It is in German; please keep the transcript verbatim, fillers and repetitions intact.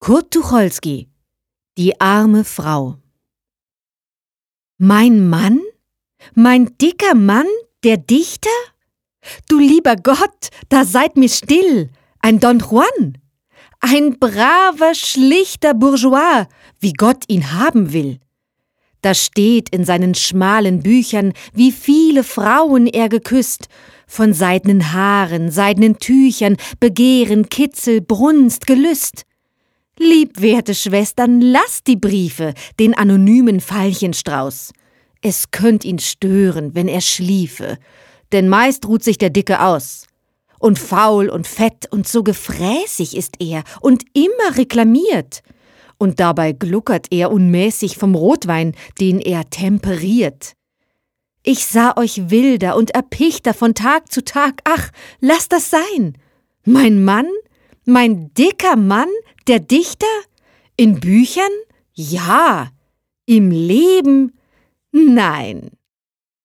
Kurt Tucholsky, die arme Frau. Mein Mann? Mein dicker Mann, der Dichter? Du lieber Gott, da seid mir still, ein Don Juan, ein braver, schlichter Bourgeois, wie Gott ihn haben will. Da steht in seinen schmalen Büchern, wie viele Frauen er geküsst, von seidenen Haaren, seidenen Tüchern, Begehren, Kitzel, Brunst, Gelüst. Lieb, werte Schwestern, lasst die Briefe, den anonymen Veilchenstrauß. Es könnt ihn stören, wenn er schliefe, denn meist ruht sich der Dicke aus. Und faul und fett und so gefräßig ist er und immer reklamiert. Und dabei gluckert er unmäßig vom Rotwein, den er temperiert. Ich sah euch wilder und erpichter von Tag zu Tag, ach, lasst das sein. Mein Mann, mein dicker Mann, der Dichter? In Büchern? Ja. Im Leben? Nein.